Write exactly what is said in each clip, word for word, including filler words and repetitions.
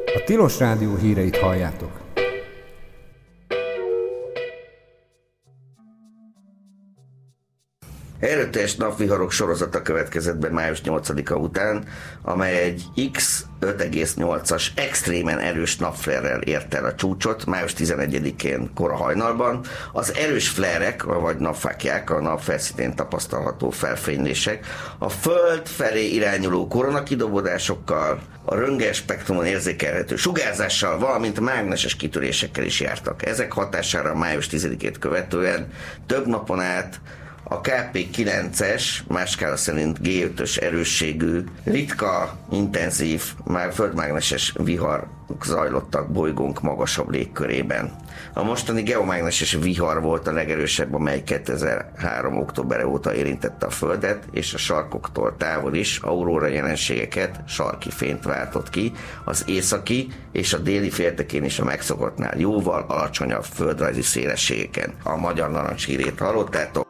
A Tilos Rádió híreit halljátok. Erőteljes napviharok sorozata következett be május nyolcadika után, amely egy X öt egész nyolcas extrémen erős napflare-rel ért el a csúcsot május tizenegyedikén kora hajnalban. Az erős flare-ek, vagy napfáklyák, a nap felszínén tapasztalható felfénylések a Föld felé irányuló koronakidobodásokkal, a röntgen spektrumon érzékelhető sugárzással, valamint mágneses kitörésekkel is jártak. Ezek hatására május tizedikét követően több napon át a ká pé kilences, más skála szerint gé ötös erősségű, ritka, intenzív, már földmágneses viharok zajlottak bolygónk magasabb légkörében. A mostani geomágneses vihar volt a legerősebb, amely kétezer-három október óta érintette a Földet, és a sarkoktól távol is aurora jelenségeket, sarki fényt váltott ki, az északi és a déli féltekén is a megszokottnál jóval alacsonyabb földrajzi szélességeken. A Magyar Narancs hírét hallottátok.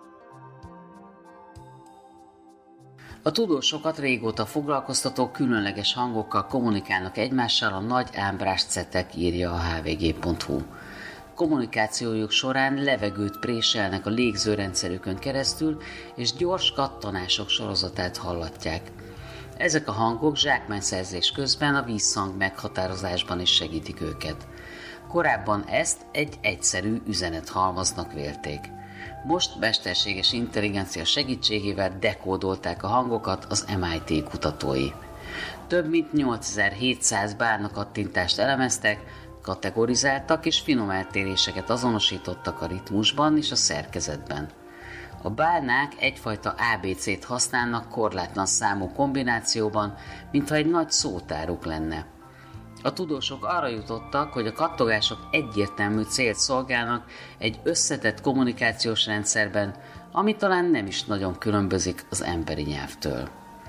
A tudósokat régóta foglalkoztató különleges hangokkal kommunikálnak egymással a nagy ámbrás cetek, írja a há vé gé pont hú. Kommunikációjuk során levegőt préselnek a légzőrendszerükön keresztül, és gyors kattanások sorozatát hallatják. Ezek a hangok zsákmányszerzés közben a vízhang meghatározásban is segítik őket. Korábban ezt egy egyszerű üzenethalmaznak vélték. Most mesterséges intelligencia segítségével dekódolták a hangokat az em i té kutatói. Több mint nyolcezer-hétszáz bálnakattintást elemeztek, kategorizáltak és finom eltéréseket azonosítottak a ritmusban és a szerkezetben. A bálnák egyfajta á bé cét használnak korlátlan számú kombinációban, mintha egy nagy szótáruk lenne. A tudósok arra jutottak, hogy a kattogások egyértelmű célt szolgálnak egy összetett kommunikációs rendszerben, ami talán nem is nagyon különbözik az emberi nyelvtől.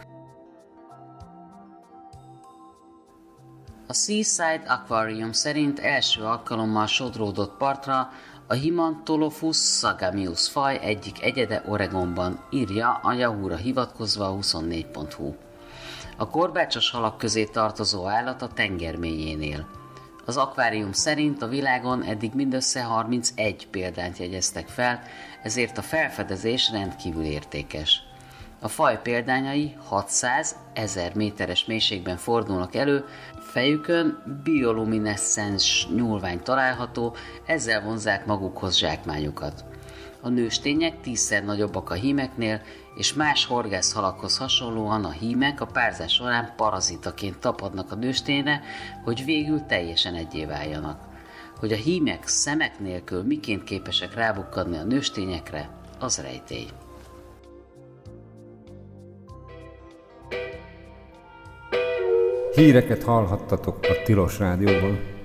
A Seaside Aquarium szerint első alkalommal sodródott partra a Himantolophus sagamius faj egyik egyede Oregonban, írja a Yahoo-ra hivatkozva a huszonnégy pont hú. A korbácsos halak közé tartozó állat a tenger mélyén él. Az akvárium szerint a világon eddig mindössze harmincegy példányt jegyeztek fel, ezért a felfedezés rendkívül értékes. A faj példányai hatszáz-ezer méteres mélységben fordulnak elő, fejükön biolumineszcens nyúlvány található, ezzel vonzzák magukhoz zsákmányukat. A nőstények tízszer nagyobbak a hímeknél, és más horgászhalakhoz hasonlóan a hímek a párzás során parazitaként tapadnak a nőstényre, hogy végül teljesen egyé váljanak. Hogy a hímek szemek nélkül miként képesek rábukkadni a nőstényekre, az rejtély. Híreket hallhattatok a Tilos Rádióban.